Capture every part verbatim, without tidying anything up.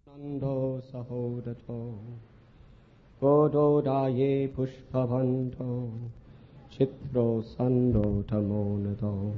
Nando Sahodato Gododaye Pushpavanto Chitro Sando Tamonado.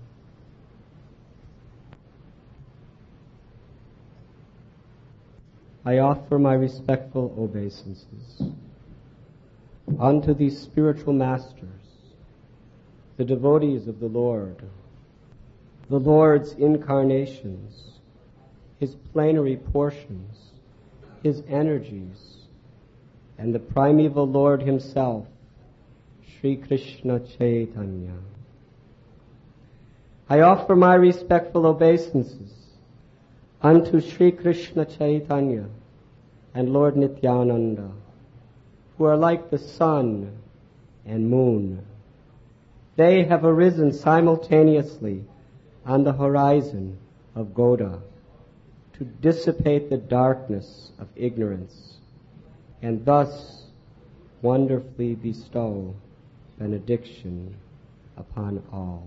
I offer my respectful obeisances unto these spiritual masters, the devotees of the Lord, the Lord's incarnations, His plenary portions, His energies, and the primeval Lord Himself, Sri Krishna Chaitanya. I offer my respectful obeisances unto Sri Krishna Chaitanya and Lord Nityananda, who are like the sun and moon. They have arisen simultaneously on the horizon of Goda to dissipate the darkness of ignorance and thus wonderfully bestow benediction upon all.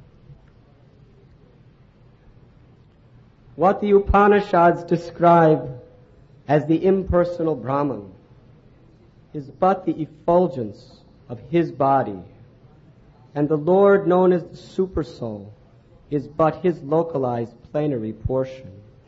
What the Upanishads describe as the impersonal Brahman is but the effulgence of His body, and the Lord known as the Supersoul is but His localized plenary portion.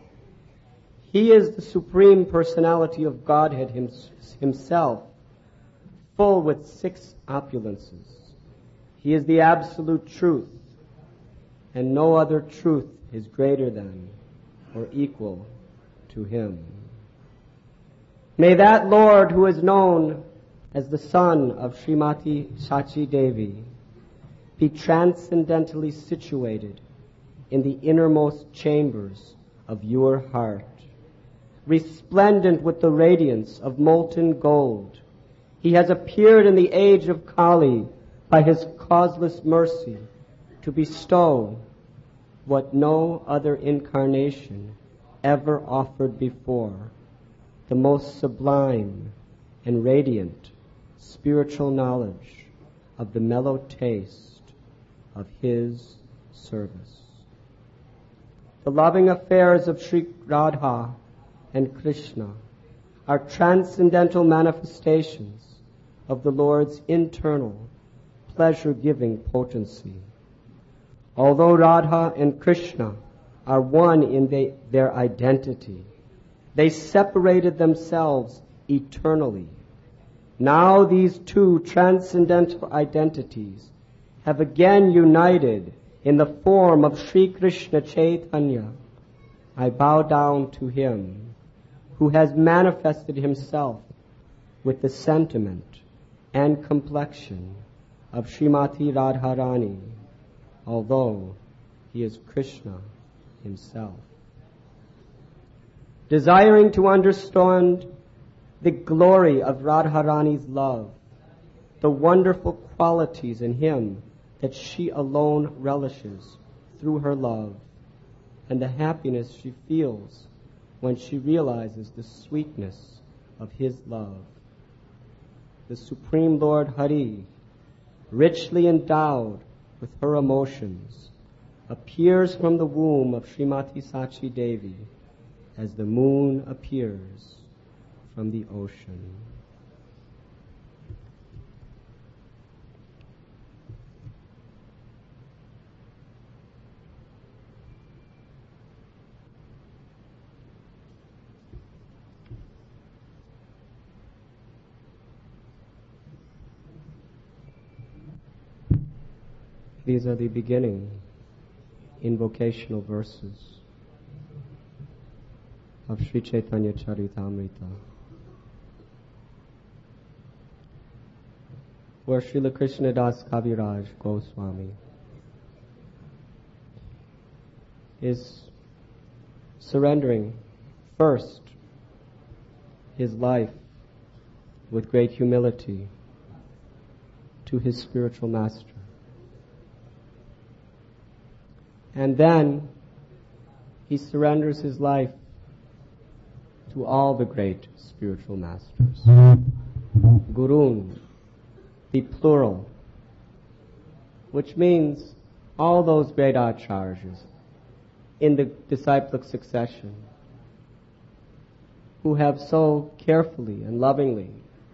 He is the Supreme Personality of Godhead Himself, full with six opulences. He is the Absolute Truth, and no other truth is greater than or equal to Him. May that Lord who is known as the son of Srimati Sachi Devi be transcendentally situated in the innermost chambers of your heart, resplendent with the radiance of molten gold. He has appeared in the age of Kali by His causeless mercy to bestow what no other incarnation ever offered before, the most sublime and radiant spiritual knowledge of the mellow taste of His service. The loving affairs of Sri Radha and Krishna are transcendental manifestations of the Lord's internal pleasure-giving potency. Although Radha and Krishna are one in they, their identity, they separated themselves eternally. Now these two transcendental identities have again united in the form of Sri Krishna Chaitanya. I bow down to Him who has manifested Himself with the sentiment and complexion of Srimati Radharani, although He is Krishna Himself. Desiring to understand the glory of Radharani's love, the wonderful qualities in Him that she alone relishes through her love, and the happiness she feels when she realizes the sweetness of His love. The Supreme Lord Hari, richly endowed with her emotions, appears from the womb of Srimati Sachi Devi as the moon appears from the ocean. These are the beginning invocational verses of Sri Chaitanya Charitamrita, where Srila Krishnadas Kaviraj Goswami is surrendering first his life with great humility to his spiritual master. And then he surrenders his life to all the great spiritual masters. Gurun, the plural, which means all those great acharyas in the disciplic succession who have so carefully and lovingly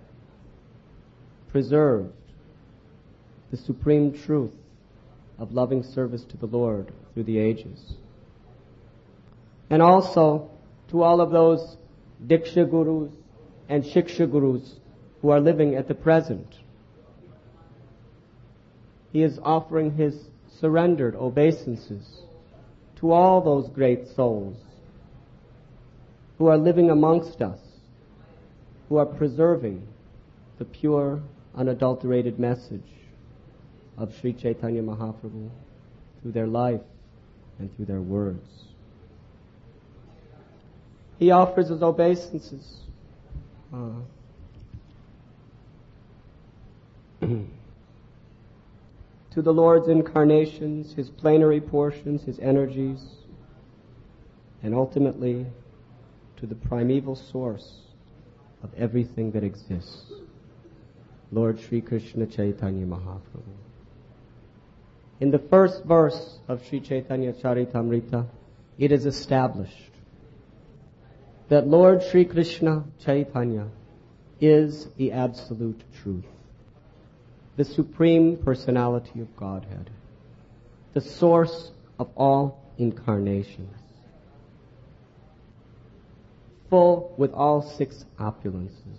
preserved the supreme truth of loving service to the Lord through the ages. And also to all of those Diksha Gurus and Shiksha Gurus who are living at the present. He is offering his surrendered obeisances to all those great souls who are living amongst us, who are preserving the pure, unadulterated message of Sri Chaitanya Mahaprabhu through their life and through their words. He offers his obeisances uh, to the Lord's incarnations, his plenary portions, his energies, and ultimately to the primeval source of everything that exists, Lord Sri Krishna Chaitanya Mahaprabhu. In the first verse of Sri Chaitanya Charitamrita, it is established that Lord Sri Krishna Chaitanya is the absolute truth, the supreme personality of Godhead, the source of all incarnations, full with all six opulences.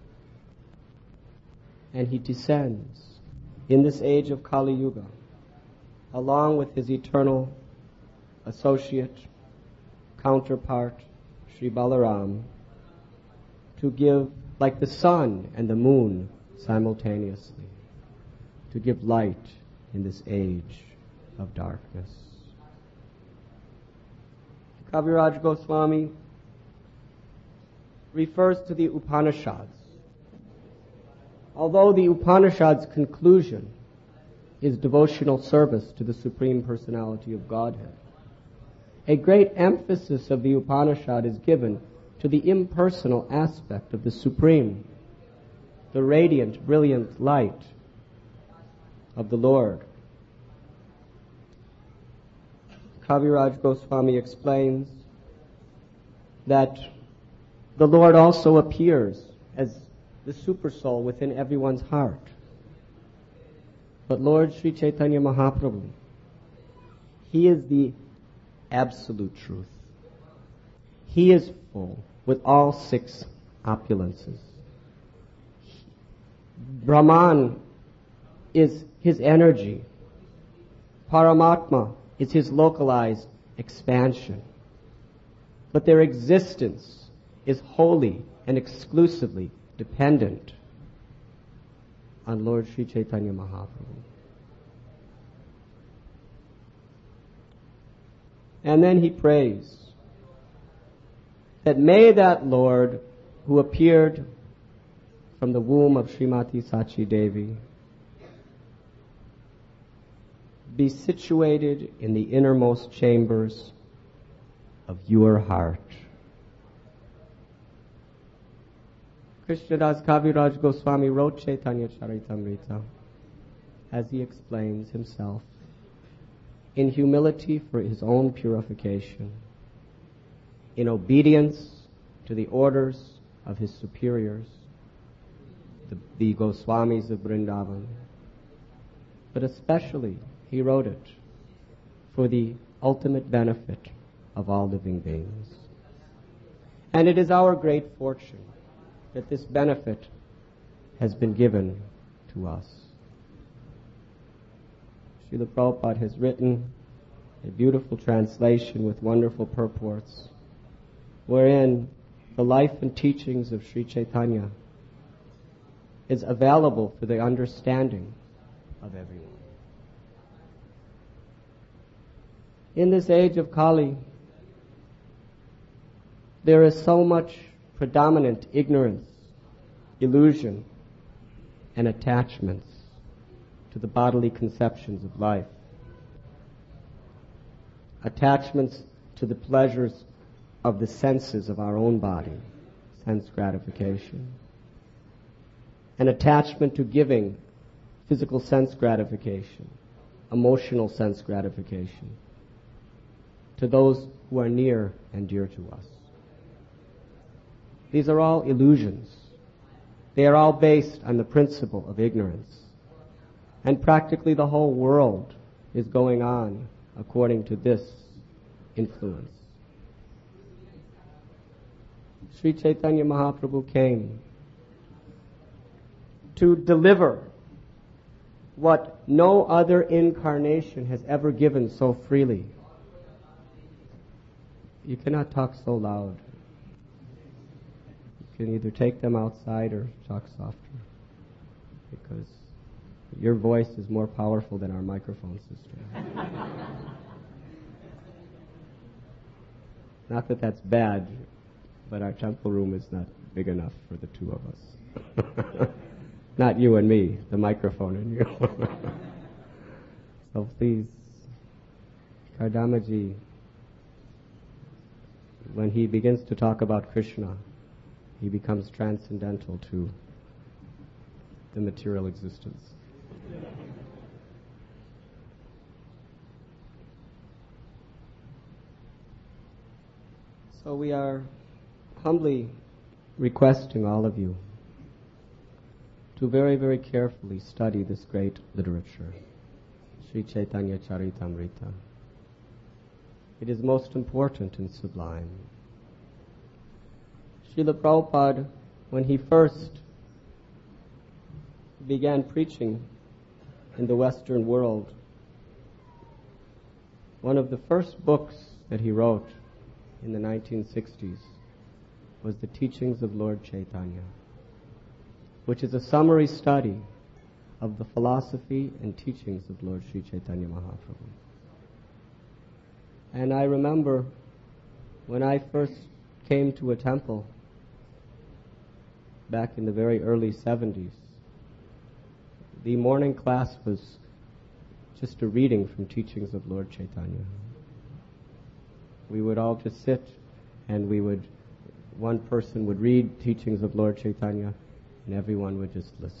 And he descends in this age of Kali Yuga, along with his eternal associate, counterpart, Sri Balaram, to give, like the sun and the moon simultaneously, to give light in this age of darkness. Kaviraj Goswami refers to the Upanishads. Although the Upanishads' conclusion is devotional service to the Supreme Personality of Godhead, a great emphasis of the Upanishad is given to the impersonal aspect of the Supreme, the radiant, brilliant light of the Lord. Kaviraj Goswami explains that the Lord also appears as the Supersoul within everyone's heart. But Lord Sri Chaitanya Mahaprabhu, he is the absolute truth. He is full with all six opulences. Brahman is his energy. Paramatma is his localized expansion. But their existence is wholly and exclusively dependent on Lord Sri Chaitanya Mahaprabhu. And then he prays that may that Lord who appeared from the womb of Srimati Sachi Devi be situated in the innermost chambers of your heart. Krishnadas Kaviraj Goswami wrote Chaitanya Charitamrita, as he explains himself, in humility for his own purification, in obedience to the orders of his superiors, the, the Goswamis of Vrindavan. But especially, he wrote it for the ultimate benefit of all living beings. And it is our great fortune that this benefit has been given to us. Srila Prabhupada has written a beautiful translation with wonderful purports, wherein the life and teachings of Sri Chaitanya is available for the understanding of everyone. In this age of Kali, there is so much predominant ignorance, illusion, and attachments to the bodily conceptions of life. Attachments to the pleasures of the senses of our own body, sense gratification. An attachment to giving physical sense gratification, emotional sense gratification to those who are near and dear to us. These are all illusions. They are all based on the principle of ignorance. And practically the whole world is going on according to this influence. Sri Chaitanya Mahaprabhu came to deliver what no other incarnation has ever given so freely. You cannot talk so loud. You can either take them outside or talk softer, because your voice is more powerful than our microphone system. Not that that's bad, but our temple room is not big enough for the two of us. Not you and me, the microphone and you. So please, Kardamaji, when he begins to talk about Krishna, he becomes transcendental to the material existence. So we are humbly requesting all of you to very, very carefully study this great literature, Sri Chaitanya Charitamrita. It is most important and sublime. Srila Prabhupada, when he first began preaching in the Western world, one of the first books that he wrote in the nineteen sixties was the Teachings of Lord Chaitanya, which is a summary study of the philosophy and teachings of Lord Sri Chaitanya Mahaprabhu. And I remember when I first came to a temple back in the very early seventies, the morning class was just a reading from Teachings of Lord Chaitanya. We would all just sit and we would, one person would read Teachings of Lord Chaitanya and everyone would just listen.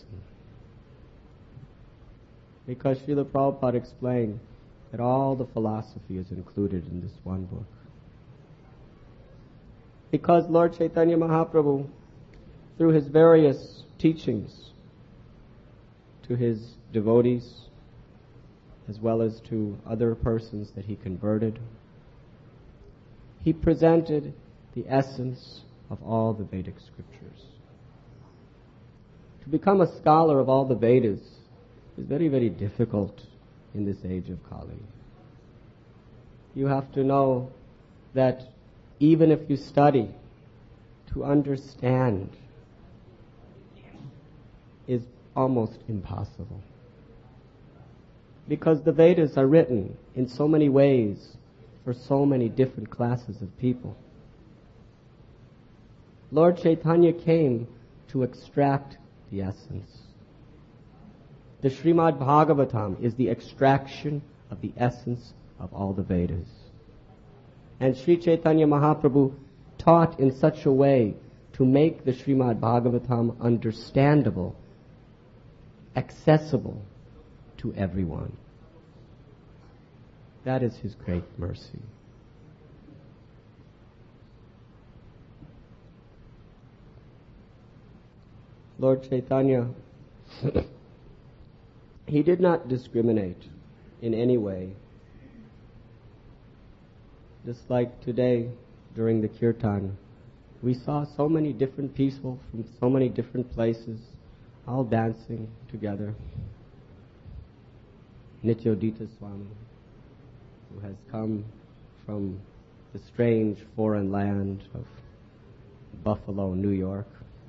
Because Srila Prabhupada explained that all the philosophy is included in this one book. Because Lord Chaitanya Mahaprabhu, through his various teachings to his devotees, as well as to other persons that he converted, he presented the essence of all the Vedic scriptures. To become a scholar of all the Vedas is very, very difficult in this age of Kali. You have to know that even if you study, to understand is almost impossible. Because the Vedas are written in so many ways for so many different classes of people. Lord Chaitanya came to extract the essence. The Srimad Bhagavatam is the extraction of the essence of all the Vedas. And Sri Chaitanya Mahaprabhu taught in such a way to make the Srimad Bhagavatam understandable, accessible to everyone. That is his great mercy. Lord Chaitanya, he did not discriminate in any way. Just like today during the kirtan, we saw so many different people from so many different places all dancing together. Nityodita Swami, who has come from the strange foreign land of Buffalo, New York.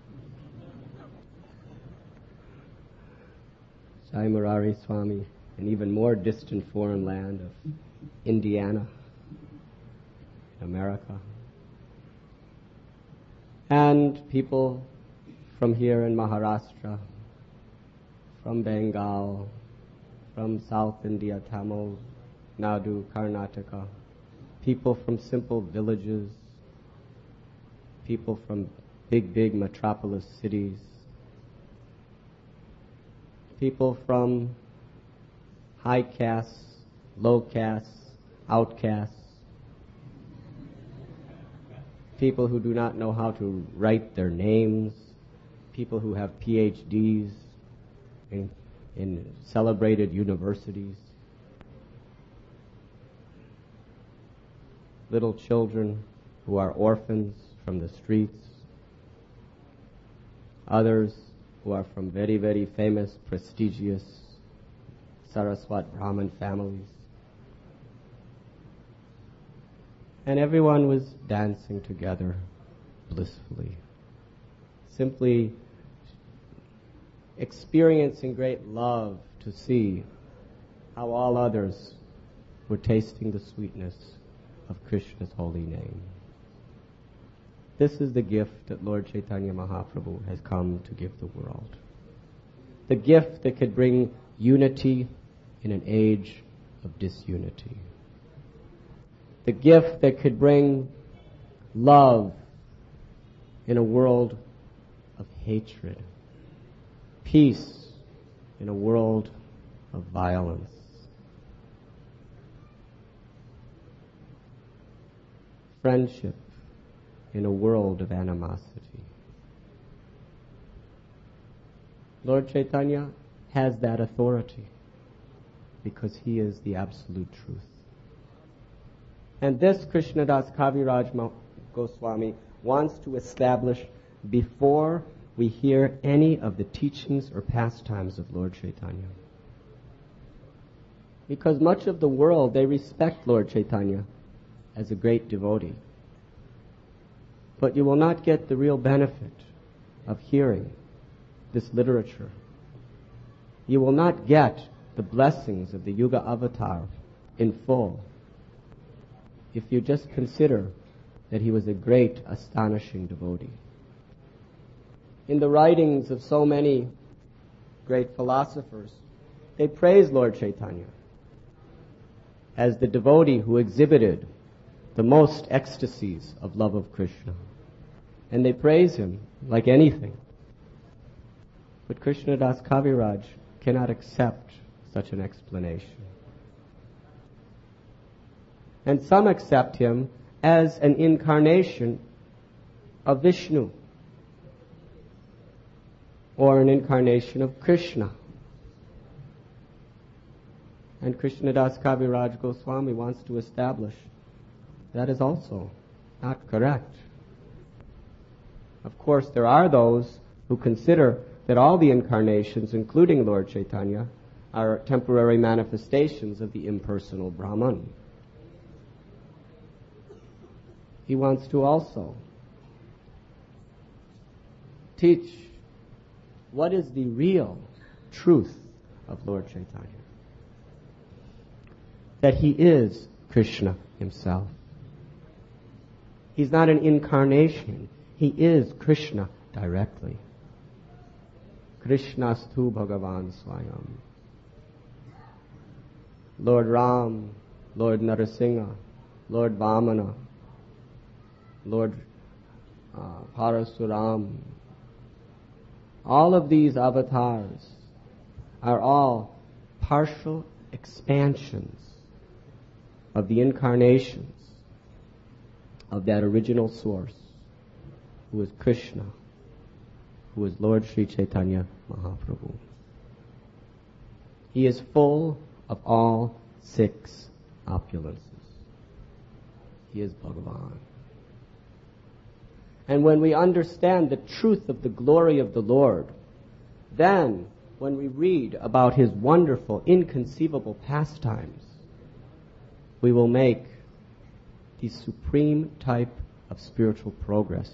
Sai Murari Swami, an even more distant foreign land of Indiana, America. And people from here in Maharashtra, from Bengal, from South India, Tamil Nadu, Karnataka, people from simple villages, people from big, big metropolis cities, people from high castes, low castes, outcasts, people who do not know how to write their names, people who have P H Ds in, in celebrated universities, little children who are orphans from the streets, others who are from very, very famous, prestigious Saraswat Brahmin families. And everyone was dancing together blissfully, simply experiencing great love to see how all others were tasting the sweetness of Krishna's holy name. This is the gift that Lord Chaitanya Mahaprabhu has come to give the world. The gift that could bring unity in an age of disunity. The gift that could bring love in a world of hatred. Peace in a world of violence. Friendship in a world of animosity. Lord Chaitanya has that authority because he is the absolute truth. And this Krishnadas Kaviraj Goswami wants to establish before we hear any of the teachings or pastimes of Lord Chaitanya. Because much of the world, they respect Lord Chaitanya as a great devotee. But you will not get the real benefit of hearing this literature. You will not get the blessings of the Yuga Avatar in full if you just consider that he was a great, astonishing devotee. In the writings of so many great philosophers, they praise Lord Chaitanya as the devotee who exhibited the most ecstasies of love of Krishna. And they praise him like anything. But Krishnadas Kaviraj cannot accept such an explanation. And some accept him as an incarnation of Vishnu or an incarnation of Krishna. And Krishnadas Kaviraj Goswami wants to establish that is also not correct. Of course, there are those who consider that all the incarnations, including Lord Chaitanya, are temporary manifestations of the impersonal Brahman. He wants to also teach what is the real truth of Lord Chaitanya. That he is Krishna himself. He's not an incarnation. He is Krishna directly. Krishnastu Bhagavan Swayam. Lord Ram, Lord Narasingha, Lord Vamana, Lord uh, Parasuram. All of these avatars are all partial expansions of the incarnations of that original source, who is Krishna, who is Lord Sri Chaitanya Mahaprabhu. He is full of all six opulences. He is Bhagavan. And when we understand the truth of the glory of the Lord, then when we read about his wonderful, inconceivable pastimes, we will make the supreme type of spiritual progress.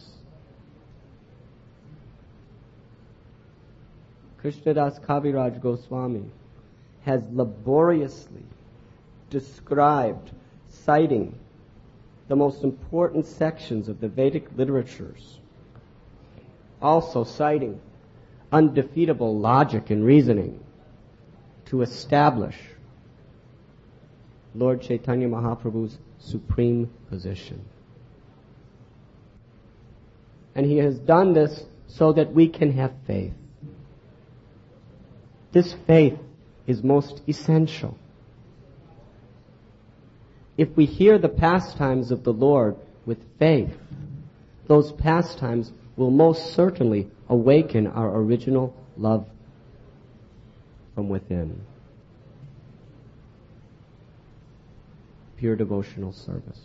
Krishnadas Kaviraj Goswami has laboriously described, citing the most important sections of the Vedic literatures, also citing undefeatable logic and reasoning to establish Lord Chaitanya Mahaprabhu's supreme position. And he has done this so that we can have faith. This faith is most essential. If we hear the pastimes of the Lord with faith, those pastimes will most certainly awaken our original love from within. Pure devotional service.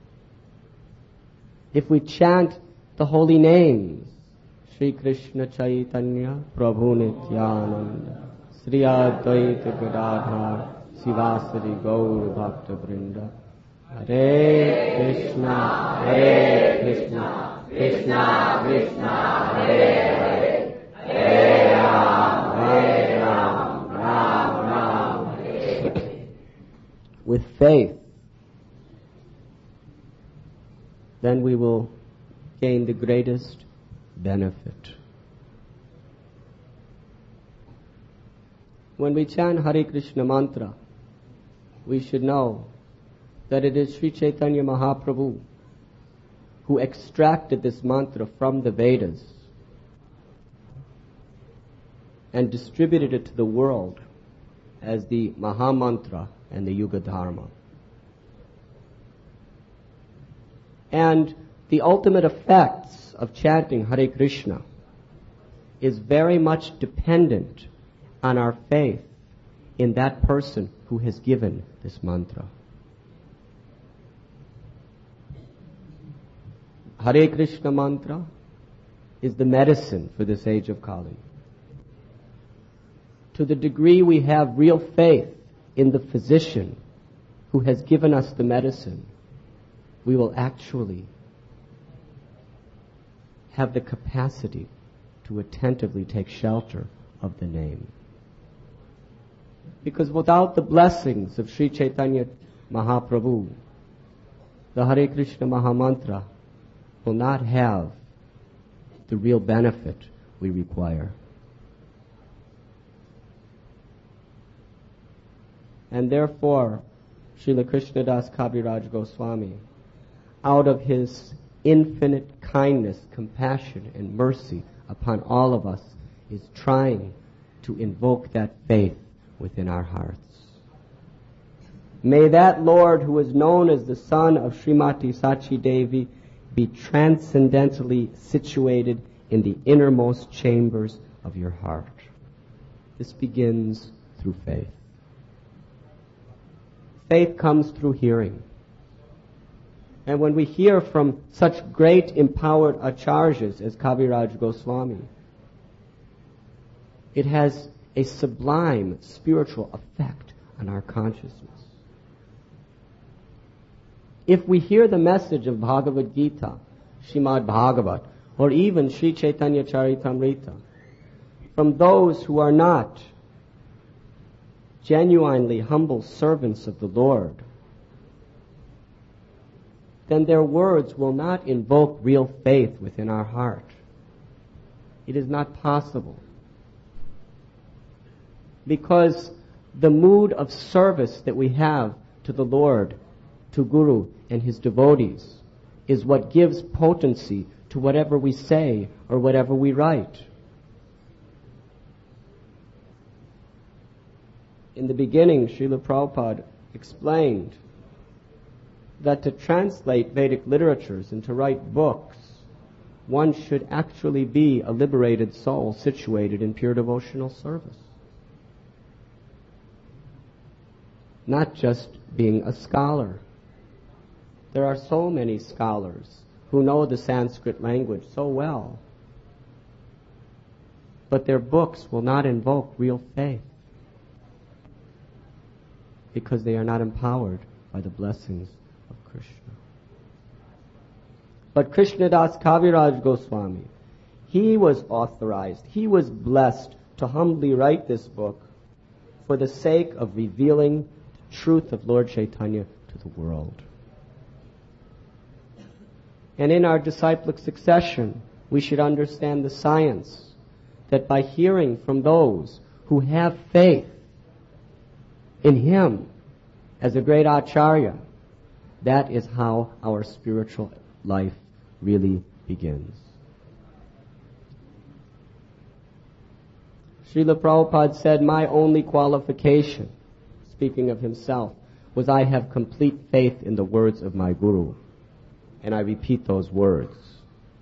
If we chant the holy names, Shri Krishna Chaitanya Prabhu Nityananda, Sri Advaita Gadadhar Sivasari Gaur Bhakta Vrinda, Hare Krishna, Hare Krishna, Krishna Krishna, Hare Hare, Hare Ram, Hare Ram, Ram Ram, Hare Hare. With faith, then we will gain the greatest benefit. When we chant Hare Krishna mantra, we should know that it is Sri Chaitanya Mahaprabhu who extracted this mantra from the Vedas and distributed it to the world as the Mahamantra and the Yuga Dharma. And the ultimate effects of chanting Hare Krishna is very much dependent on our faith in that person who has given this mantra. Hare Krishna mantra is the medicine for this age of Kali. To the degree we have real faith in the physician who has given us the medicine, we will actually have the capacity to attentively take shelter of the name. Because without the blessings of Sri Chaitanya Mahaprabhu, the Hare Krishna Mahamantra will not have the real benefit we require. And therefore, Srila Krishnadas Kaviraj Goswami, out of his infinite kindness, compassion, and mercy upon all of us, is trying to invoke that faith within our hearts. May that Lord who is known as the son of Srimati Sachi Devi be transcendentally situated in the innermost chambers of your heart. This begins through faith. Faith comes through hearing. And when we hear from such great empowered acharyas as Kaviraj Goswami, it has a sublime spiritual effect on our consciousness. If we hear the message of Bhagavad Gita, Srimad Bhagavat, or even Sri Chaitanya Charitamrita, from those who are not genuinely humble servants of the Lord, then their words will not invoke real faith within our heart. It is not possible. Because the mood of service that we have to the Lord, to Guru and his devotees, is what gives potency to whatever we say or whatever we write. In the beginning, Srila Prabhupada explained that to translate Vedic literatures and to write books, one should actually be a liberated soul situated in pure devotional service. Not just being a scholar. There are so many scholars who know the Sanskrit language so well, but their books will not invoke real faith because they are not empowered by the blessings of Krishna. But Krishnadas Kaviraj Goswami, he was authorized, he was blessed to humbly write this book for the sake of revealing the truth of Lord Chaitanya to the world. And in our disciplic succession, we should understand the science that by hearing from those who have faith in him as a great acharya, that is how our spiritual life really begins. Srila Prabhupada said, my only qualification, speaking of himself, was I have complete faith in the words of my Guru. And I repeat those words.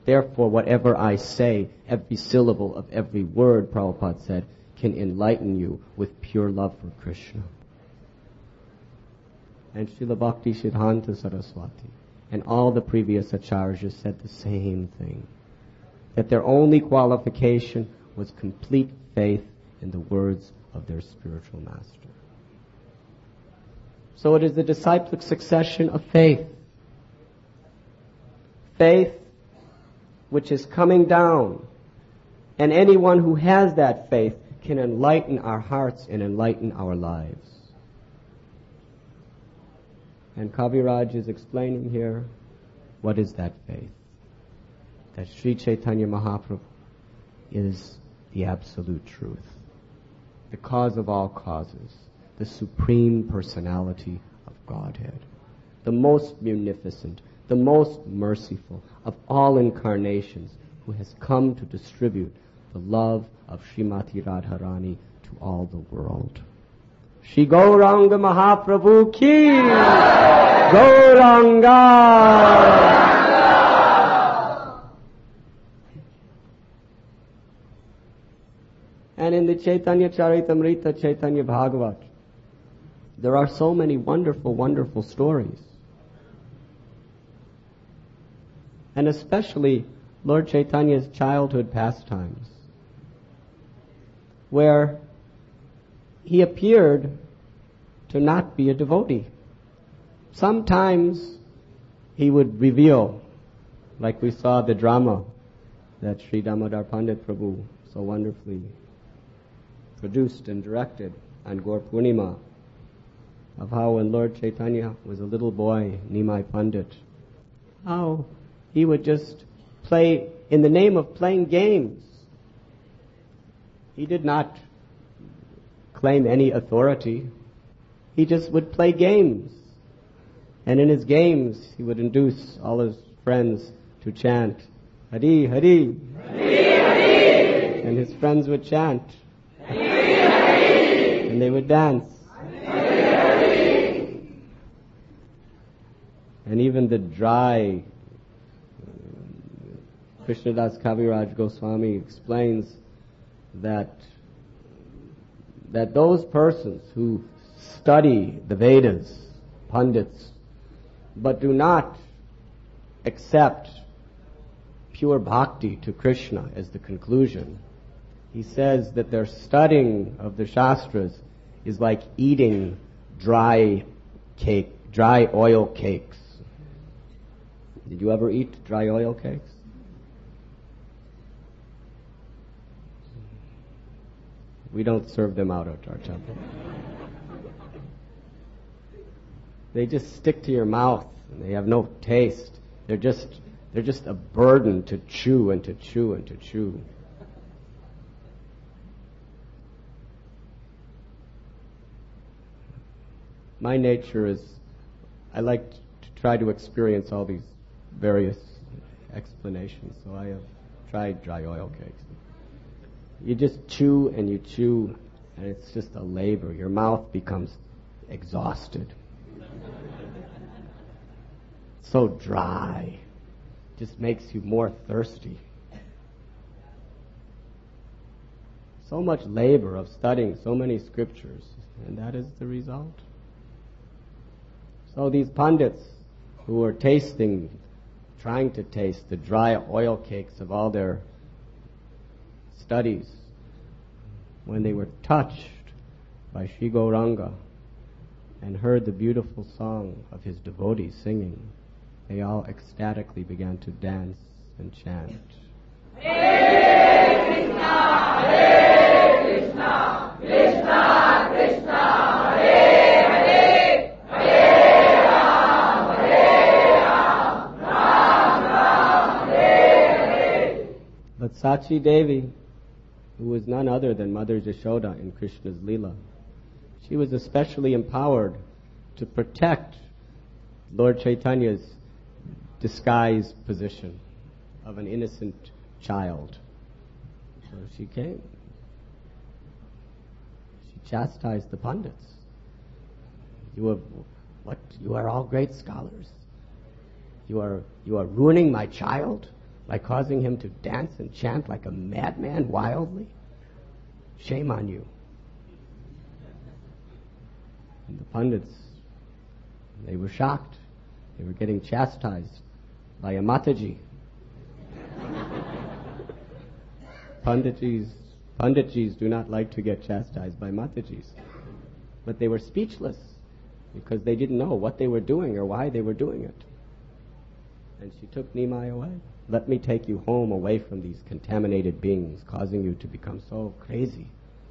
Therefore, whatever I say, every syllable of every word, Prabhupada said, can enlighten you with pure love for Krishna. And Srila Bhakti Siddhanta Saraswati and all the previous acharyas said the same thing, that their only qualification was complete faith in the words of their spiritual master. So it is the disciplic succession of faith. Faith which is coming down. And anyone who has that faith can enlighten our hearts and enlighten our lives. And Kaviraj is explaining here, what is that faith? That Sri Chaitanya Mahaprabhu is the absolute truth, the cause of all causes, the supreme personality of Godhead, the most munificent, the most merciful of all incarnations, who has come to distribute the love of Srimati Radharani to all the world. Shri Gauranga Mahaprabhu ki! Gauranga! And in the Chaitanya Charitamrita, Chaitanya Bhagavat, there are so many wonderful, wonderful stories. And especially Lord Chaitanya's childhood pastimes, where he appeared to not be a devotee. Sometimes he would reveal, like we saw the drama that Sri Damodar Pandit Prabhu so wonderfully produced and directed on Gaur Purnima, of how when Lord Chaitanya was a little boy, Nimai Pandit, how he would just play in the name of playing games. He did not claim any authority. He just would play games. And in his games, he would induce all his friends to chant, Hari, Hari. Hari, Hari. And his friends would chant. Hari, Hari. And they would dance. Hari, Hari. And even the dry Krishnadas Kaviraj Goswami explains that that those persons who study the Vedas, Pandits, but do not accept pure bhakti to Krishna as the conclusion, he says that their studying of the Shastras is like eating dry cake, dry oil cakes. Did you ever eat dry oil cakes? We don't serve them out at our temple. They just stick to your mouth and they have no taste. They're just they're just a burden to chew and to chew and to chew. My nature is I like to try to experience all these various explanations, so I have tried dry oil cakes. You just chew and you chew, and it's just a labor. Your mouth becomes exhausted. So dry. Just makes you more thirsty. So much labor of studying so many scriptures, and that is the result. So these pundits who are tasting, trying to taste the dry oil cakes of all their studies, when they were touched by Sri Gauranga and heard the beautiful song of his devotees singing, they all ecstatically began to dance and chant. Hare Krishna, Hare Krishna, Krishna Krishna, Hare Hare, Hare Ram, Hare Ram, Ram Ram, Hare Hare. But Sachi Devi, who was none other than Mother Yashoda in Krishna's Leela, she was especially empowered to protect Lord Chaitanya's disguised position of an innocent child. So she came. She chastised the pundits. You are what? You are all great scholars. You are you are ruining my child. by causing him to dance and chant like a madman wildly? Shame on you. And the Pandits, they were shocked. They were getting chastised by a Mataji. Panditjis, Panditjis do not like to get chastised by Matajis. But they were speechless because they didn't know what they were doing or why they were doing it. And she took Nimai away. Let me take you home away from these contaminated beings, causing you to become so crazy.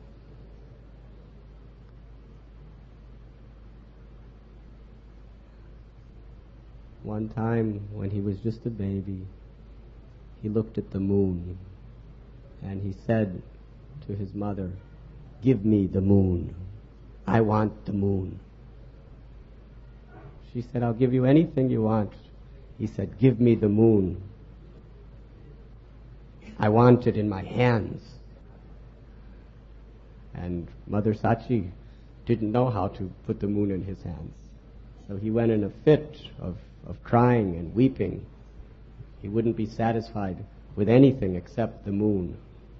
One time when he was just a baby, he looked at the moon and he said to his mother, "Give me the moon. I want the moon." She said, "I'll give you anything you want." He said, "Give me the moon. I want it in my hands." And Mother Sachi didn't know how to put the moon in his hands. So he went in a fit of, of crying and weeping. He wouldn't be satisfied with anything except the moon.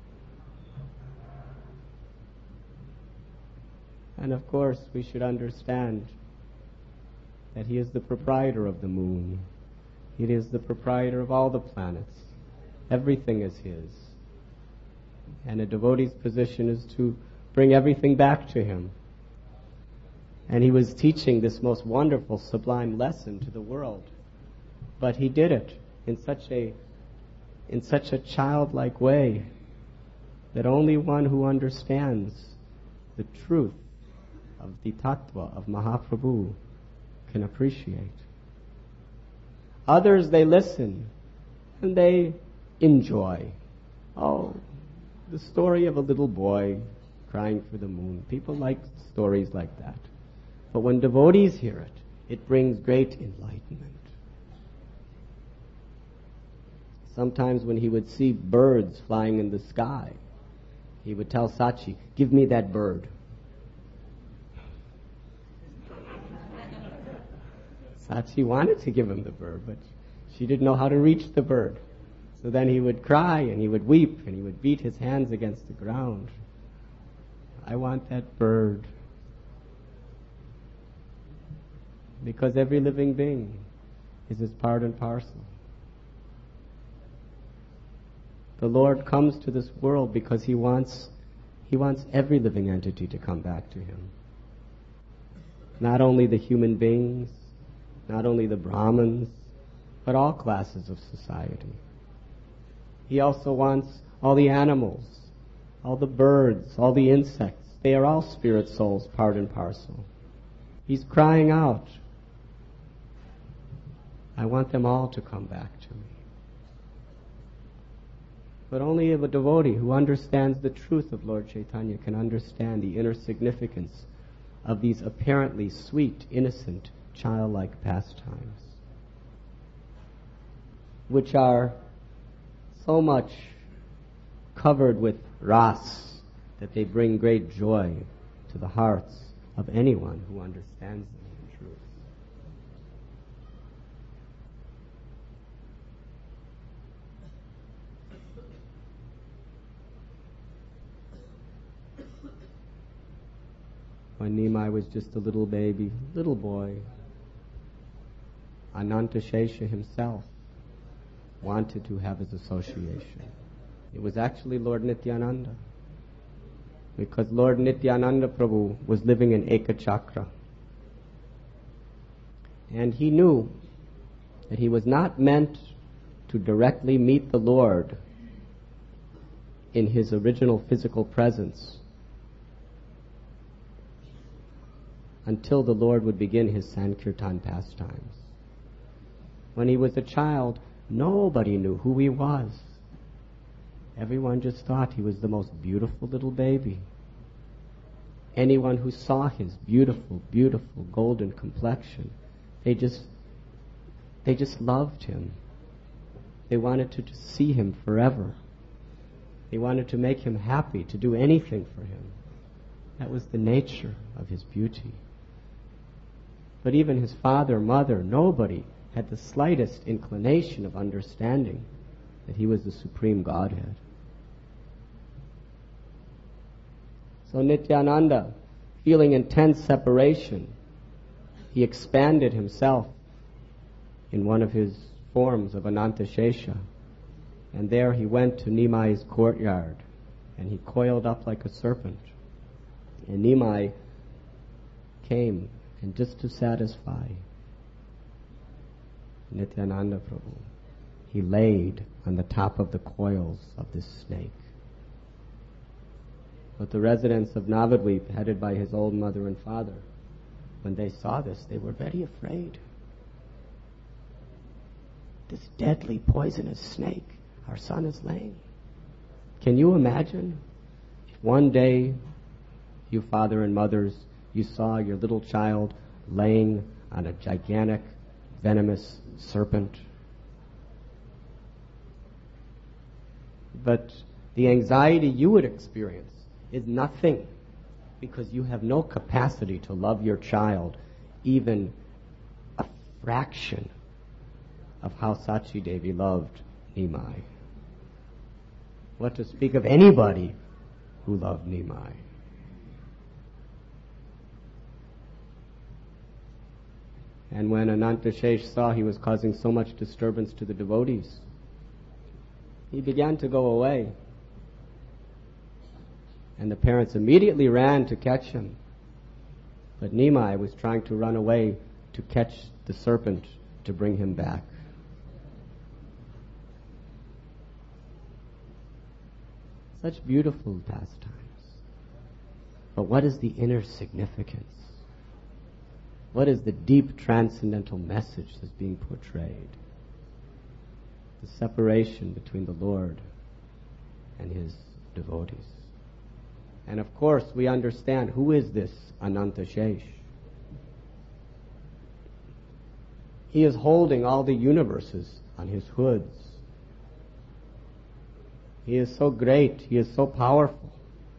And of course, we should understand that he is the proprietor of the moon. He is the proprietor of all the planets. Everything is his. And a devotee's position is to bring everything back to him. And he was teaching this most wonderful, sublime lesson to the world. But he did it in such a, in such a childlike way that only one who understands the truth of the tattva of Mahaprabhu can appreciate. Others, they listen and they enjoy. Oh, the story of a little boy crying for the moon. People like stories like that. But when devotees hear it, it brings great enlightenment. Sometimes when he would see birds flying in the sky, he would tell Sachi, "Give me that bird." Sachi wanted to give him the bird, but she didn't know how to reach the bird. So then he would cry and he would weep and he would beat his hands against the ground. "I want that bird." Because every living being is his part and parcel. The Lord comes to this world because he wants, he wants every living entity to come back to him. Not only the human beings, not only the Brahmins, but all classes of society. He also wants all the animals, all the birds, all the insects. They are all spirit souls, part and parcel. He's crying out, "I want them all to come back to me." But only a devotee who understands the truth of Lord Chaitanya can understand the inner significance of these apparently sweet, innocent, childlike pastimes, which are so much covered with ras that they bring great joy to the hearts of anyone who understands them in truth. When Nimai was just a little baby, little boy, Ananta Shesha himself wanted to have his association. It was actually Lord Nityananda, because Lord Nityananda Prabhu was living in Ekachakra. And he knew that he was not meant to directly meet the Lord in his original physical presence until the Lord would begin his Sankirtan pastimes. When he was a child, nobody knew who he was. Everyone just thought he was the most beautiful little baby. Anyone who saw his beautiful, beautiful golden complexion, they just, they just loved him. They wanted to just see him forever. They wanted to make him happy, to do anything for him. That was the nature of his beauty. But even his father, mother, nobody had the slightest inclination of understanding that he was the Supreme Godhead. So Nityananda, feeling intense separation, he expanded himself in one of his forms of Anantashesha. And there he went to Nimai's courtyard, and he coiled up like a serpent. And Nimai came, and just to satisfy Nityananda Prabhu, he laid on the top of the coils of this snake. But the residents of Navadvip, headed by his old mother and father, when they saw this, they were very afraid. This deadly poisonous snake our son is laying. Can you imagine if one day, you father and mothers, you saw your little child laying on a gigantic, venomous serpent? But the anxiety you would experience is nothing, because you have no capacity to love your child even a fraction of how Sachi Devi loved Nimai. What to speak of anybody who loved Nimai. And when Anantashesh saw he was causing so much disturbance to the devotees, he began to go away. And the parents immediately ran to catch him. But Nimai was trying to run away to catch the serpent to bring him back. Such beautiful pastimes. But what is the inner significance? What is the deep transcendental message that's being portrayed? The separation between the Lord and his devotees. And of course, we understand, who is this Anantashesh? He is holding all the universes on his hoods. He is so great, he is so powerful.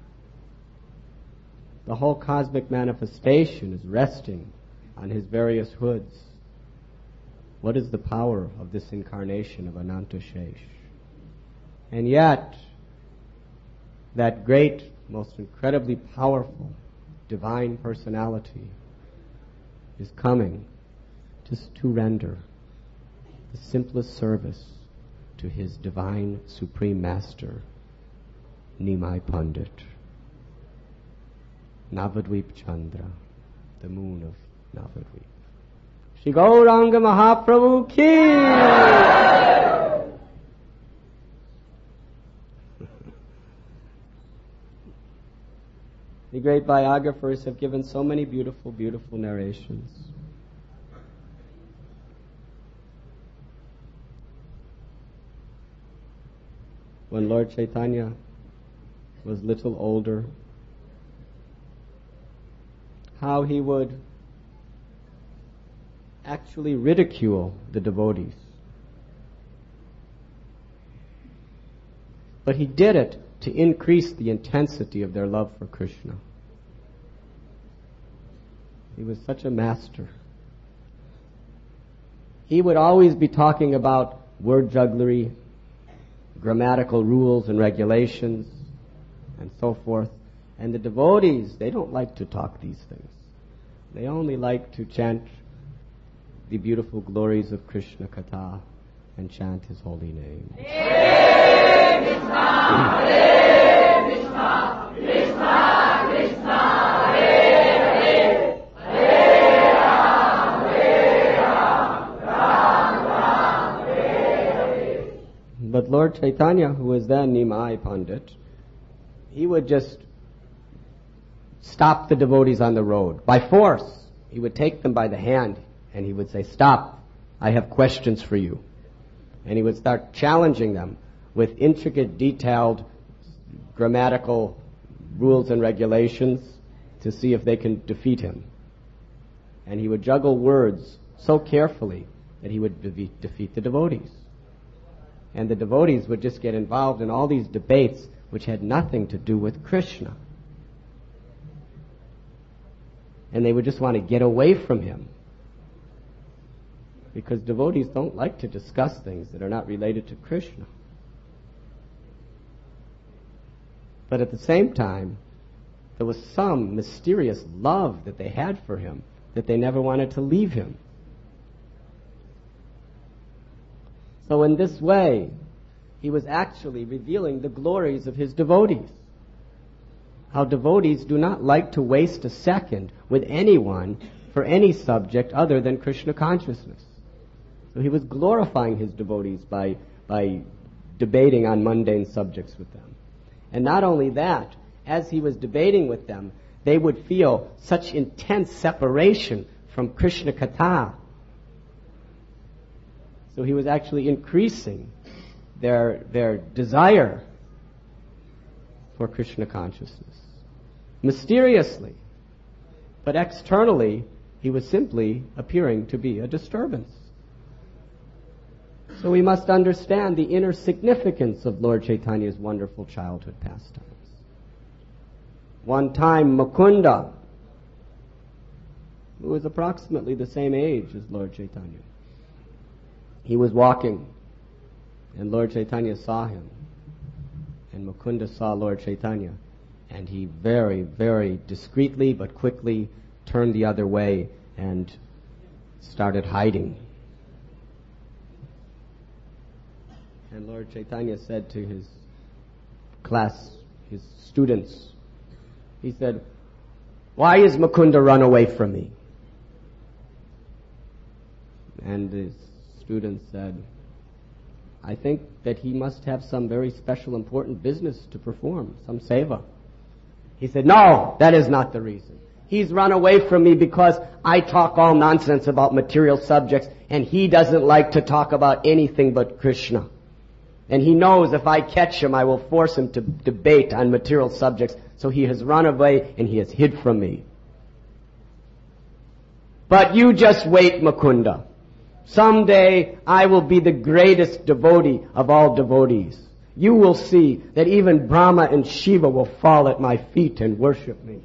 The whole cosmic manifestation is resting on his various hoods. What is the power of this incarnation of Anantashesh? And yet, that great, most incredibly powerful divine personality is coming just to render the simplest service to his divine supreme master, Nimai Pandit, Navadvip Chandra, the moon of Navadvip. Shri Gauranga Mahaprabhu ki! The great biographers have given so many beautiful, beautiful narrations. When Lord Chaitanya was little older, how he would actually ridicule the devotees. But he did it to increase the intensity of their love for Krishna. He was such a master. He would always be talking about word jugglery, grammatical rules and regulations, and so forth. And the devotees, they don't like to talk these things. They only like to chant the beautiful glories of Krishna Katha and chant his holy name. Hare Krishna, Hare Krishna, Krishna Krishna, Hare Hare, Hare Ram, Hare Ram, Ram Ram, Hare Hare. But Lord Chaitanya, who was then Nimai Pandit, he would just stop the devotees on the road. By force, he would take them by the hand and he would say, "Stop, I have questions for you." And he would start challenging them with intricate, detailed grammatical rules and regulations to see if they can defeat him. And he would juggle words so carefully that he would de- defeat the devotees. And the devotees would just get involved in all these debates which had nothing to do with Krishna. And they would just want to get away from him. Because devotees don't like to discuss things that are not related to Krishna. But at the same time, there was some mysterious love that they had for him, that they never wanted to leave him. So in this way, he was actually revealing the glories of his devotees. How devotees do not like to waste a second with anyone for any subject other than Krishna consciousness. So he was glorifying his devotees by, by debating on mundane subjects with them. And not only that, as he was debating with them, they would feel such intense separation from Krishna Katha. So he was actually increasing their, their desire for Krishna consciousness. Mysteriously. But externally, he was simply appearing to be a disturbance. So we must understand the inner significance of Lord Chaitanya's wonderful childhood pastimes. One time, Mukunda, who was approximately the same age as Lord Chaitanya, he was walking, and Lord Chaitanya saw him. And Mukunda saw Lord Chaitanya, and he very, very discreetly but quickly turned the other way and started hiding. And Lord Chaitanya said to his class, his students, he said, "Why is Mukunda run away from me?" And his students said, "I think that he must have some very special important business to perform, some seva." He said, "No, that is not the reason. He's run away from me because I talk all nonsense about material subjects, and he doesn't like to talk about anything but Krishna. And he knows if I catch him, I will force him to debate on material subjects, so he has run away and he has hid from me. But you just wait, Mukunda. Someday I will be the greatest devotee of all devotees. You will see that even Brahma and Shiva will fall at my feet and worship me."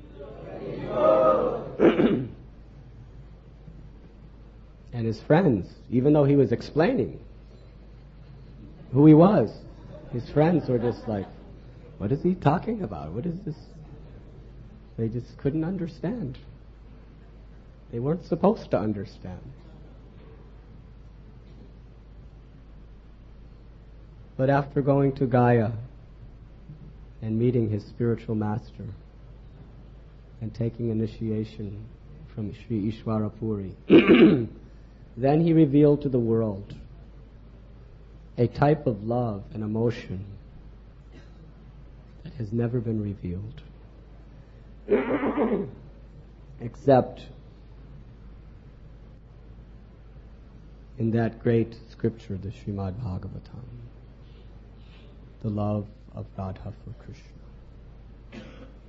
And his friends, even though he was explaining who he was, his friends were just like, "What is he talking about? What is this?" They just couldn't understand. They weren't supposed to understand. But after going to Gaya and meeting his spiritual master and taking initiation from Sri Ishwara Puri, then he revealed to the world a type of love and emotion that has never been revealed except in that great scripture, the Srimad Bhagavatam, the love of Radha for Krishna.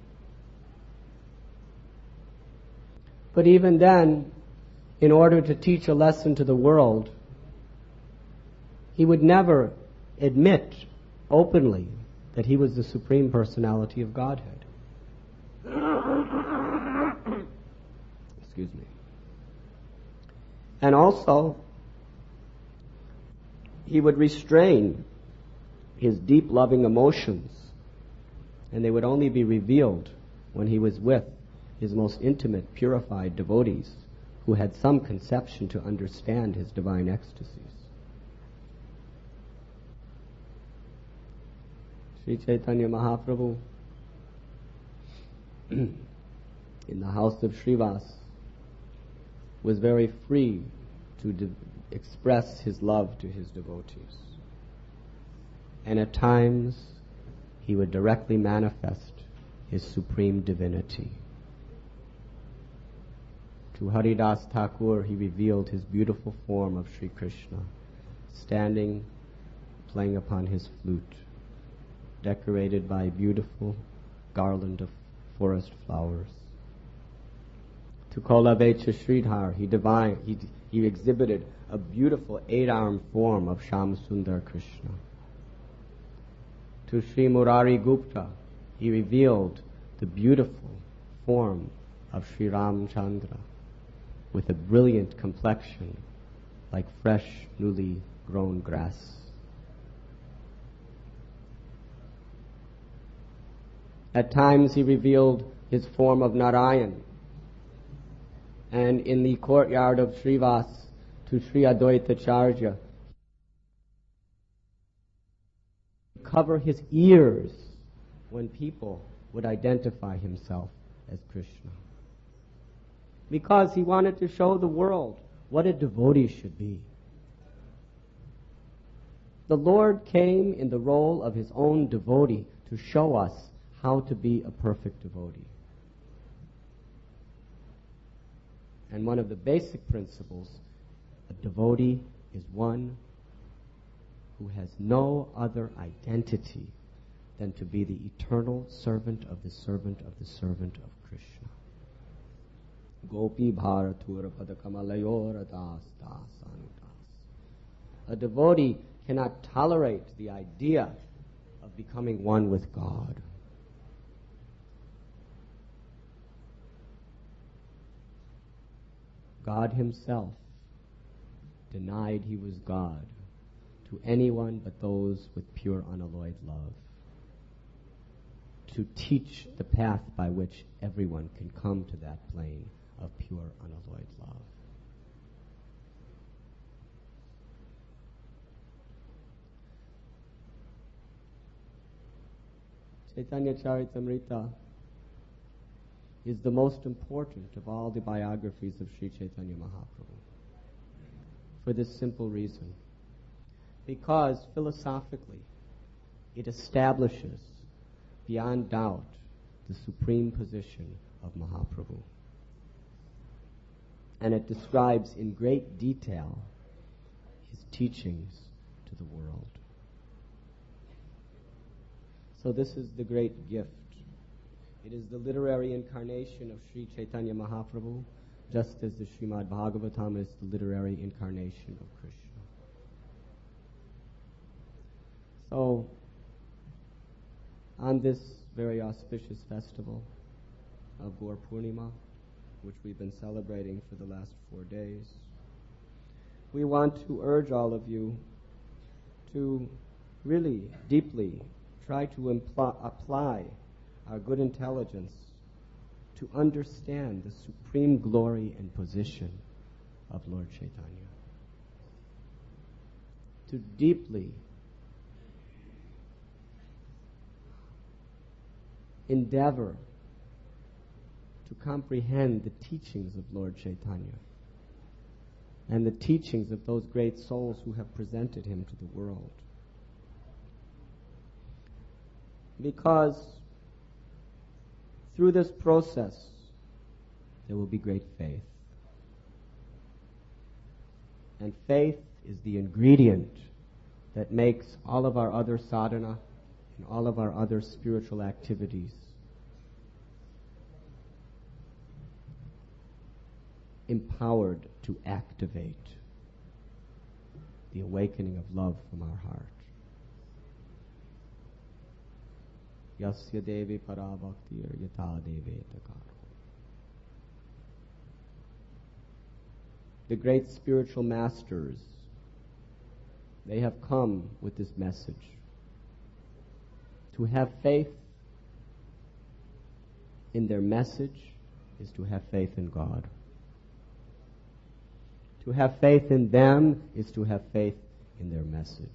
But even then, in order to teach a lesson to the world, he would never admit openly that he was the Supreme Personality of Godhead. Excuse me. And also, he would restrain his deep loving emotions, and they would only be revealed when he was with his most intimate, purified devotees who had some conception to understand his divine ecstasies. Sri Chaitanya Mahaprabhu, in the house of Srivas, was very free to de- express his love to his devotees. And at times, he would directly manifest his supreme divinity. To Haridas Thakur, he revealed his beautiful form of Sri Krishna, standing, playing upon his flute, decorated by a beautiful garland of forest flowers. To Kolavecha Sridhar, he, divine, he, he exhibited a beautiful eight-armed form of Sham Sundar Krishna. To Sri Murari Gupta, he revealed the beautiful form of Sri Ramchandra with a brilliant complexion like fresh, newly grown grass. At times he revealed his form of Narayan. And in the courtyard of Srivas to Sri Advaita Charya, cover his ears when people would identify himself as Krishna. Because he wanted to show the world what a devotee should be. The Lord came in the role of his own devotee to show us how to be a perfect devotee. And one of the basic principles, a devotee is one who has no other identity than to be the eternal servant of the servant of the servant of Krishna. Gopi bharatur padakamalayora das das anudas. A devotee cannot tolerate the idea of becoming one with God. God himself denied he was God to anyone but those with pure unalloyed love, to teach the path by which everyone can come to that plane of pure unalloyed love. Chaitanya Charitamrita is the most important of all the biographies of Sri Chaitanya Mahaprabhu. For this simple reason. Because philosophically, it establishes beyond doubt the supreme position of Mahaprabhu. And it describes in great detail his teachings to the world. So this is the great gift. It is the literary incarnation of Sri Chaitanya Mahaprabhu, just as the Srimad Bhagavatam is the literary incarnation of Krishna. So, on this very auspicious festival of Gaur Purnima, which we've been celebrating for the last four days, we want to urge all of you to really deeply try to impl- apply our good intelligence to understand the supreme glory and position of Lord Chaitanya. To deeply endeavor to comprehend the teachings of Lord Chaitanya and the teachings of those great souls who have presented him to the world. Because through this process, there will be great faith. And faith is the ingredient that makes all of our other sadhana and all of our other spiritual activities empowered to activate the awakening of love from our heart. Yasya devi parabhaktir yata deve takaro. The great spiritual masters, they have come with this message. To have faith in their message is to have faith in God. To have faith in them is to have faith in their message.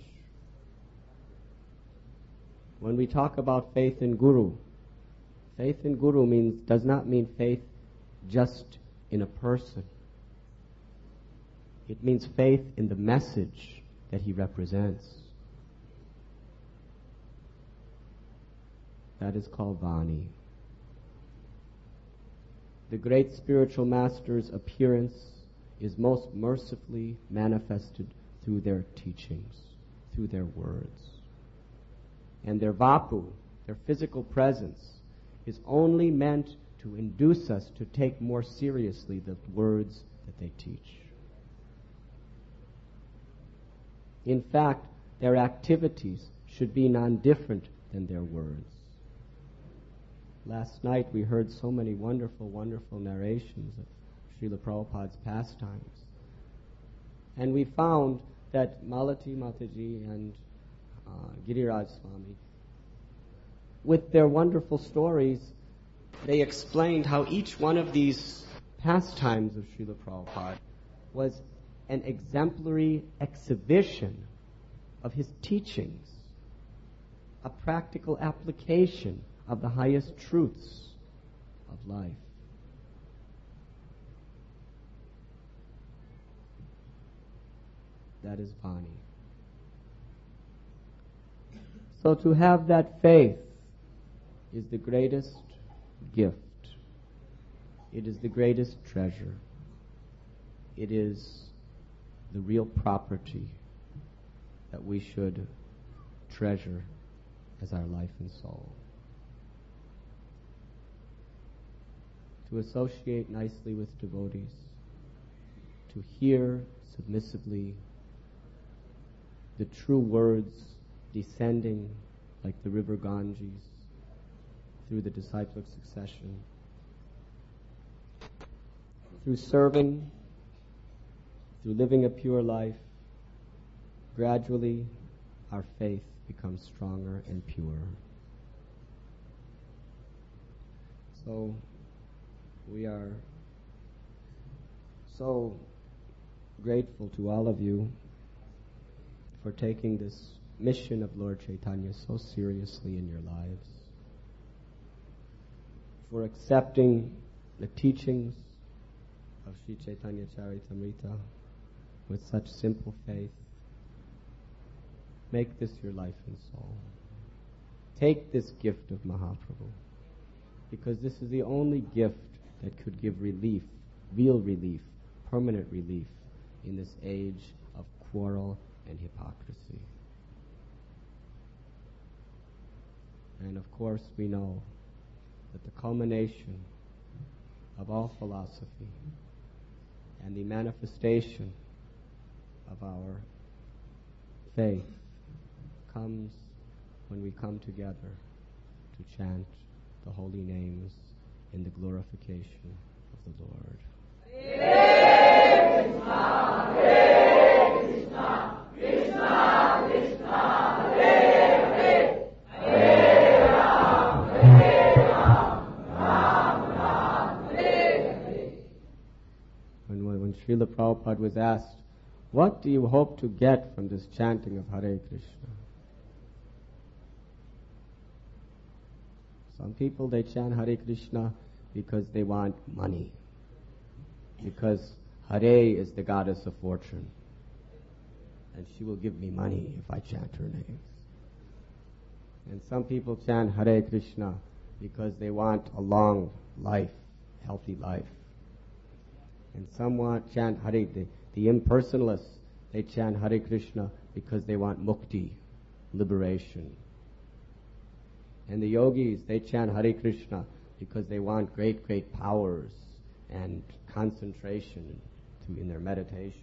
When we talk about faith in Guru, faith in Guru means does not mean faith just in a person. It means faith in the message that he represents. That is called Vani. The great spiritual master's appearance is most mercifully manifested through their teachings, through their words. And their vapu, their physical presence, is only meant to induce us to take more seriously the words that they teach. In fact, their activities should be non-different than their words. Last night we heard so many wonderful, wonderful narrations of Srila Prabhupada's pastimes. And we found that Malati Mataji and uh, Giriraj Swami, with their wonderful stories, they explained how each one of these pastimes of Srila Prabhupada was an exemplary exhibition of his teachings, a practical application of the highest truths of life. That is Vani. So to have that faith is the greatest gift. It is the greatest treasure. It is the real property that we should treasure as our life and soul. To associate nicely with devotees, to hear submissively the true words descending like the river Ganges through the disciplic succession, through serving, through living a pure life, gradually our faith becomes stronger and pure. So we are so grateful to all of you for taking this mission of Lord Chaitanya so seriously in your lives, for accepting the teachings of Sri Chaitanya Charitamrita with such simple faith. Make this your life and soul. Take this gift of Mahaprabhu, because this is the only gift that could give relief, real relief, permanent relief in this age of quarrel and hypocrisy. And of course we know that the culmination of all philosophy and the manifestation of our faith comes when we come together to chant the holy names in the glorification of the Lord. Hare Krishna, Hare Krishna, Krishna Krishna, Hare Hare, Hare Ram, Hare Ram, Ram Ram, Hare Hare. When, when Srila Prabhupada was asked, what do you hope to get from this chanting of Hare Krishna? Some people, they chant Hare Krishna because they want money, because Hare is the goddess of fortune, and she will give me money if I chant her name. And some people chant Hare Krishna because they want a long life, healthy life. And some want chant Hare, the, the impersonalists, they chant Hare Krishna because they want mukti, liberation. And the yogis, they chant Hare Krishna because they want great, great powers and concentration to, in their meditations.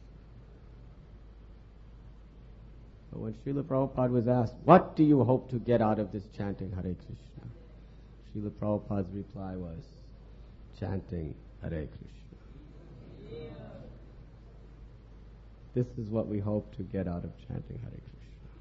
But when Srila Prabhupada was asked, what do you hope to get out of this chanting Hare Krishna? Srila Prabhupada's reply was, chanting Hare Krishna. Yeah. This is what we hope to get out of chanting Hare Krishna.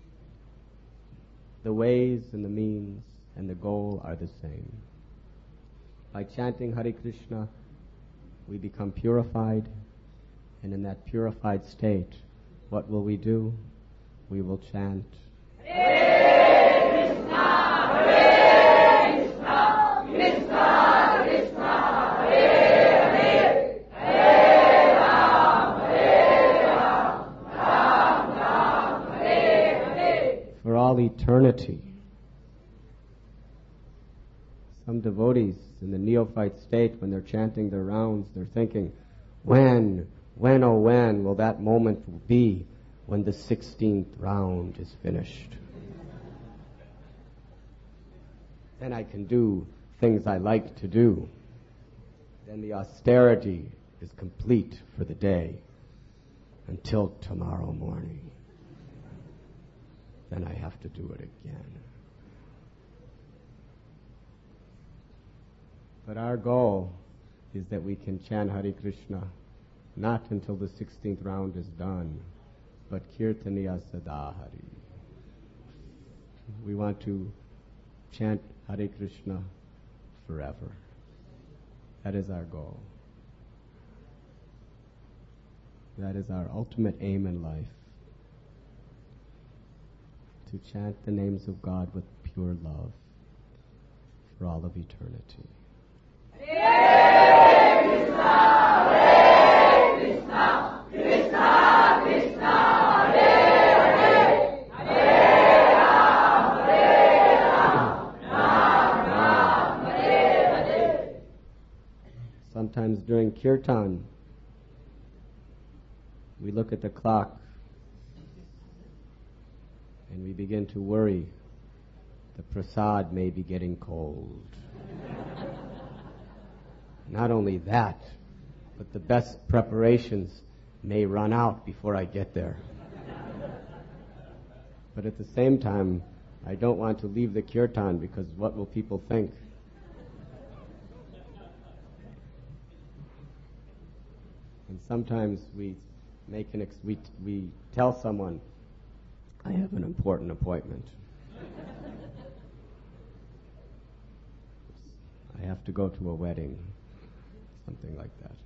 The ways and the means and the goal are the same. By chanting Hare Krishna, we become purified, and in that purified state, what will we do? We will chant Hare Krishna, Hare Krishna, Krishna Krishna, Hare Hare, Hare Ram, Hare Ram, Ram Ram, Hare Hare. For all eternity. Some devotees in the neophyte state, when they're chanting their rounds, they're thinking, when, when, oh when will that moment be when the sixteenth round is finished? Then I can do things I like to do. Then the austerity is complete for the day until tomorrow morning. Then I have to do it again. But our goal is that we can chant Hare Krishna not until the sixteenth round is done, but Kirtaniya Sada Hari. We want to chant Hare Krishna forever. That is our goal. That is our ultimate aim in life. To chant the names of God with pure love for all of eternity. Hare Krishna, Hare Krishna, Krishna Krishna, Hare Hare, Hare Ram, Hare Ram, Ram Ram, Hare Hare. Sometimes during kirtan, we look at the clock and we begin to worry. The prasad may be getting cold. Not only that, but the best preparations may run out before I get there. But at the same time, I don't want to leave the kirtan because what will people think? And sometimes we make an ex- we we tell someone, I have an important appointment. I have to go to a wedding, something like that.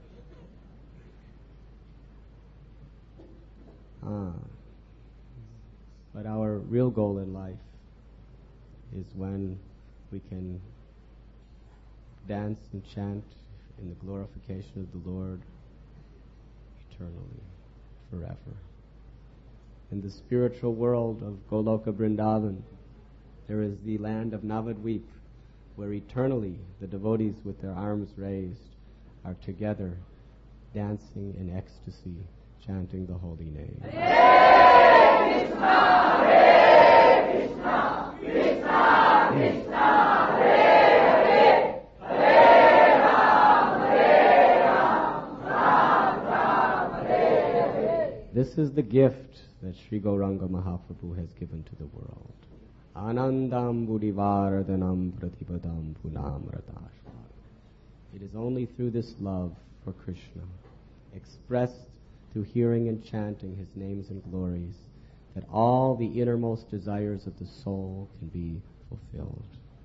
Ah. But our real goal in life is when we can dance and chant in the glorification of the Lord eternally, forever. In the spiritual world of Goloka Vrindavan, there is the land of Navadvip, where eternally the devotees with their arms raised are together dancing in ecstasy, chanting the holy name. Hare Krishna, Hare Krishna, Krishna Krishna, Hare Hare, Hare Ram, Hare Ram, Ram Ram, Hare Hare. This is the gift that Sri Gauranga Mahaprabhu has given to the world. Anandam Buddhivardhanam Pratipadam Punam Radashvam. It is only through this love for Krishna, expressed through hearing and chanting his names and glories, that all the innermost desires of the soul can be fulfilled.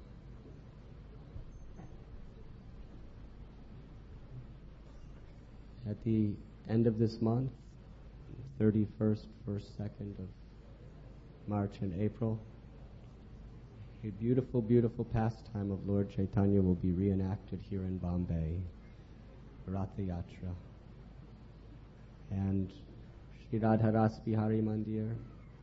At the end of this month, thirty-first, first, second of March and April, a beautiful, beautiful pastime of Lord Chaitanya will be reenacted here in Bombay, Ratha Yatra. And Sri Radha Ras Bihari Mandir,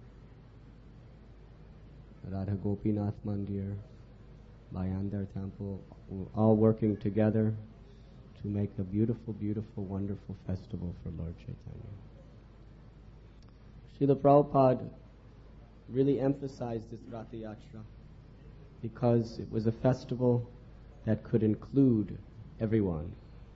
Radha Gopinath Mandir, Bayandar Temple, all working together to make a beautiful, beautiful, wonderful festival for Lord Chaitanya. Srila Prabhupada really emphasized this Ratha Yatra because it was a festival that could include everyone.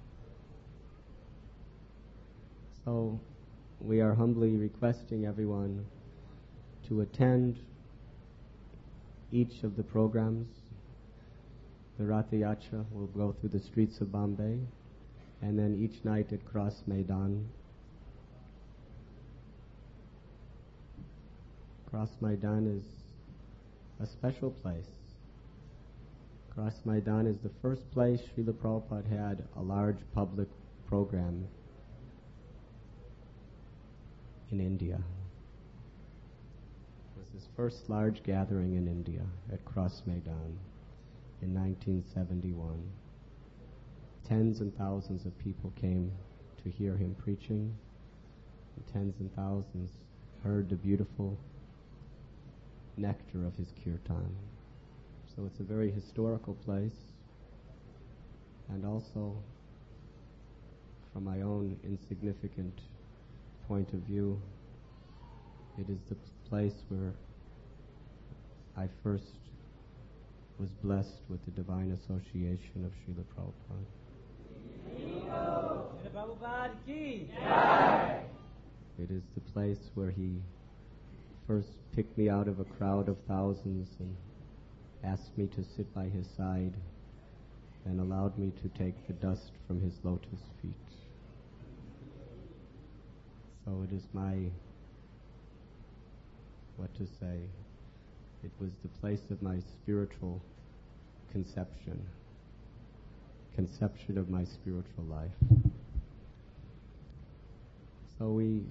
So we are humbly requesting everyone to attend each of the programs. The Ratha Yatra will go through the streets of Bombay, and then each night at Cross Maidan. Cross Maidan is a special place. Cross Maidan is the first place Srila Prabhupada had a large public program in India. It was his first large gathering in India at Cross Maidan in nineteen seventy-one. Tens and thousands of people came to hear him preaching, and tens and thousands heard the beautiful nectar of his kirtan. So it's a very historical place, and also, from my own insignificant point of view, it is the place where I first was blessed with the divine association of Srila Prabhupada. It is the place where he first picked me out of a crowd of thousands and asked me to sit by his side and allowed me to take the dust from his lotus feet. So it is my, what to say, It was the place of my spiritual conception, conception of my spiritual life. So we,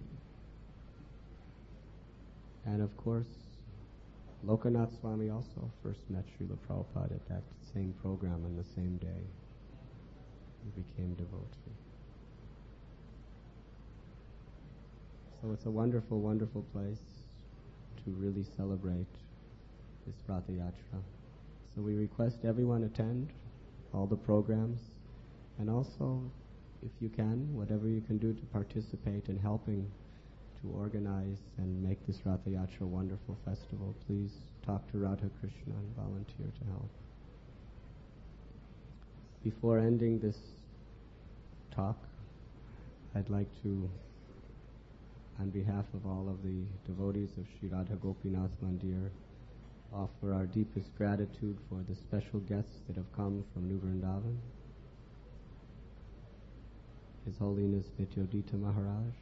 and of course, Lokanath Swami also first met Srila Prabhupada at that same program on the same day. He became devotee. So it's a wonderful, wonderful place to really celebrate this Ratha Yatra. So we request everyone attend all the programs, and also, if you can, whatever you can do to participate in helping to organize and make this Ratha Yatra a wonderful festival, please talk to Radha Krishna and volunteer to help. Before ending this talk, I'd like to, on behalf of all of the devotees of Sri Radha Gopinath Mandir, offer our deepest gratitude for the special guests that have come from New Vrindavan. His Holiness Nityodita Maharaj,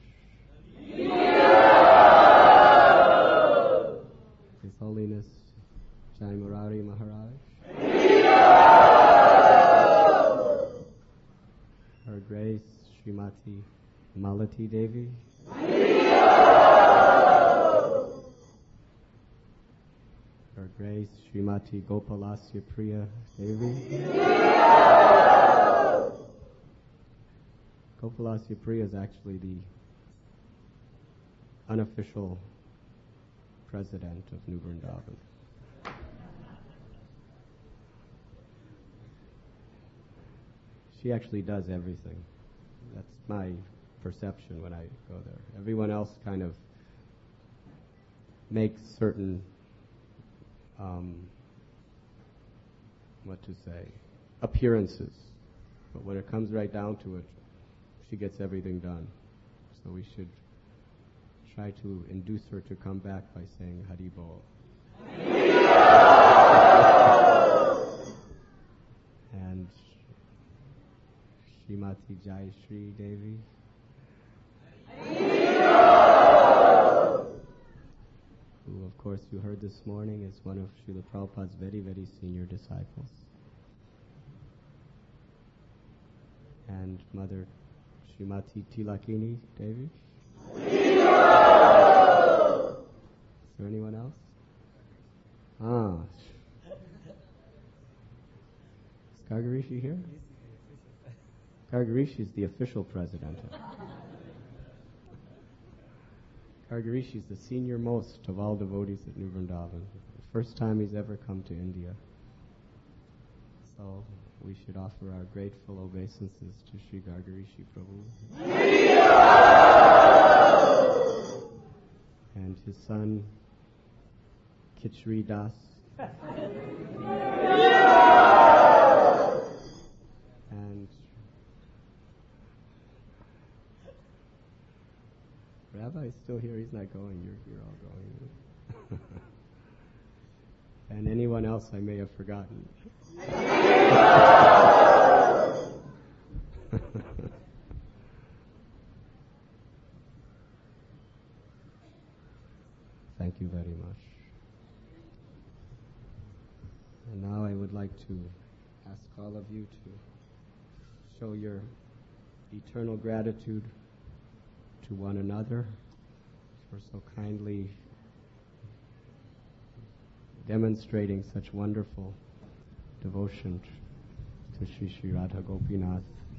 His Holiness Jai Murari Maharaj, Her Grace Srimati Malati Devi, Her Grace Srimati Gopalasya Priya Devi. Gopalasya Priya is actually the unofficial president of New Vrindavan. She actually does everything. That's my perception when I go there. Everyone else kind of makes certain, um, what to say, appearances. But when it comes right down to it, she gets everything done. So we should try to induce her to come back by saying Hari Bol. And Srimati Jai Shri Devi, who of course you heard this morning is one of Srila Prabhupada's very, very senior disciples. And Mother Srimati Tilakini Devi. Is there anyone else? Ah. Is Gargarishi here? Gargarishi is the official president. Gargarishi is the senior most of all devotees at New Vrindavan. The first time he's ever come to India. So we should offer our grateful obeisances to Sri Gargarishi Prabhu and his son Kichri Das and Rabbi is still here. He's not going. You're, you're all going. And anyone else I may have forgotten. Thank you very much. And now I would like to ask all of you to show your eternal gratitude to one another for so kindly demonstrating such wonderful devotion to Sri Sri Radha Gopinath